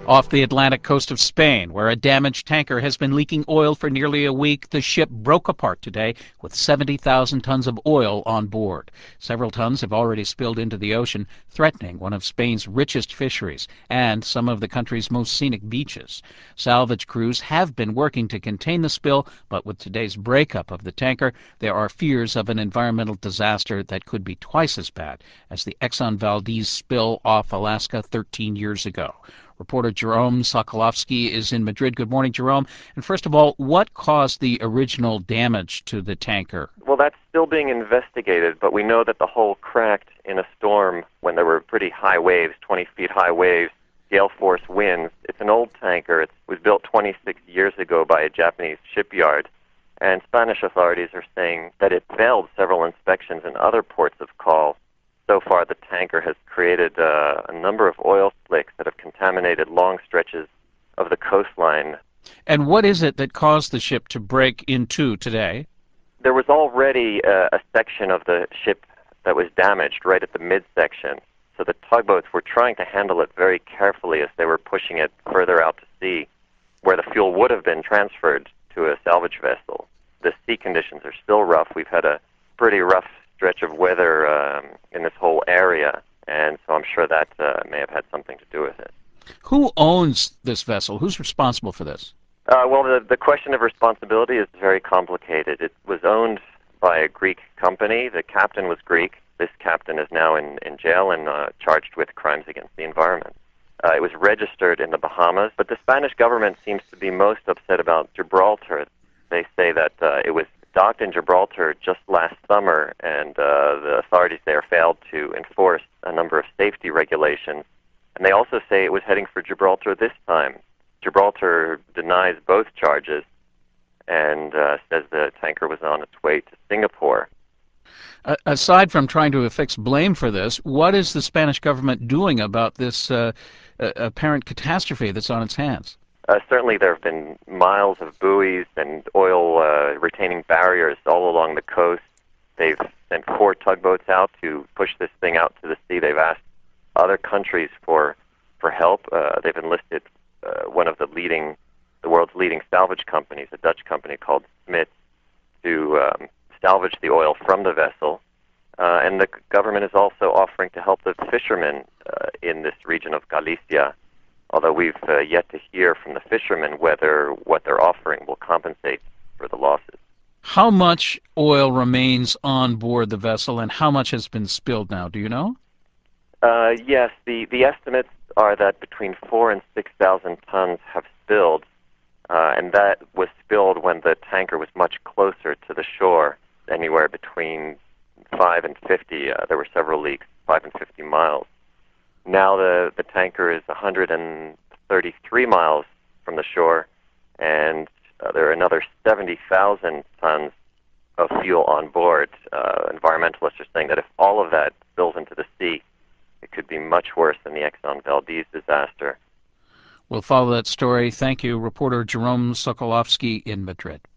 Off the Atlantic coast of Spain, where a damaged tanker has been leaking oil for nearly a week, the ship broke apart today with 70,000 tons of oil on board. Several tons have already spilled into the ocean, threatening one of Spain's richest fisheries and some of the country's most scenic beaches. Salvage crews have been working to contain the spill, but with today's breakup of the tanker, there are fears of an environmental disaster that could be twice as bad as the Exxon Valdez spill off Alaska 13 years ago. Reporter Jerome Sokolovsky is in Madrid. Good morning, Jerome. And first of all, what caused the original damage to the tanker? Well, that's still being investigated, but we know that the hull cracked in a storm when there were pretty high waves, 20 feet high waves, gale force winds. It's an old tanker. It was built 26 years ago by a Japanese shipyard, and Spanish authorities are saying that it failed several inspections in other ports of call. So far, the tanker has created a number of oil slicks that have contaminated long stretches of the coastline. And what is it that caused the ship to break in two today? There was already a section of the ship that was damaged right at the midsection. So the tugboats were trying to handle it very carefully as they were pushing it further out to sea, where the fuel would have been transferred to a salvage vessel. The sea conditions are still rough. We've had a pretty rough stretch of weather in this whole area, and so I'm sure that may have had something to do with it. Who owns this vessel? Who's responsible for this? Well, the question of responsibility is very complicated. It was owned by a Greek company. The captain was Greek. This captain is now in jail and charged with crimes against the environment. It was registered in the Bahamas, but the Spanish government seems to be most upset about Gibraltar. They say that it was docked in Gibraltar just last summer, and the authorities there failed to enforce a number of safety regulations. And they also say it was heading for Gibraltar this time. Gibraltar denies both charges and says the tanker was on its way to Singapore. Aside from trying to affix blame for this, what is the Spanish government doing about this apparent catastrophe that's on its hands? Certainly there have been miles of buoys and oil-retaining barriers all along the coast. They've sent 4 tugboats out to push this thing out to the sea. They've asked other countries for help. They've enlisted one of the world's leading salvage companies, a Dutch company called Smit, to salvage the oil from the vessel. And the government is also offering to help the fishermen in this region of Galicia, although we've yet to hear from the fishermen whether what they're offering will compensate for the losses. How much oil remains on board the vessel, and how much has been spilled now? Do you know? Yes, the estimates are that between 4,000 and 6,000 tons have spilled, and that was spilled when the tanker was much closer to the shore, anywhere between 5 and 50. There were several leaks, 5 and 50 miles. Now the tanker is 133 miles from the shore, and there are another 70,000 tons of fuel on board. Environmentalists are saying that if all of that spills into the sea, it could be much worse than the Exxon Valdez disaster. We'll follow that story. Thank you, reporter Jerome Sokolovsky in Madrid.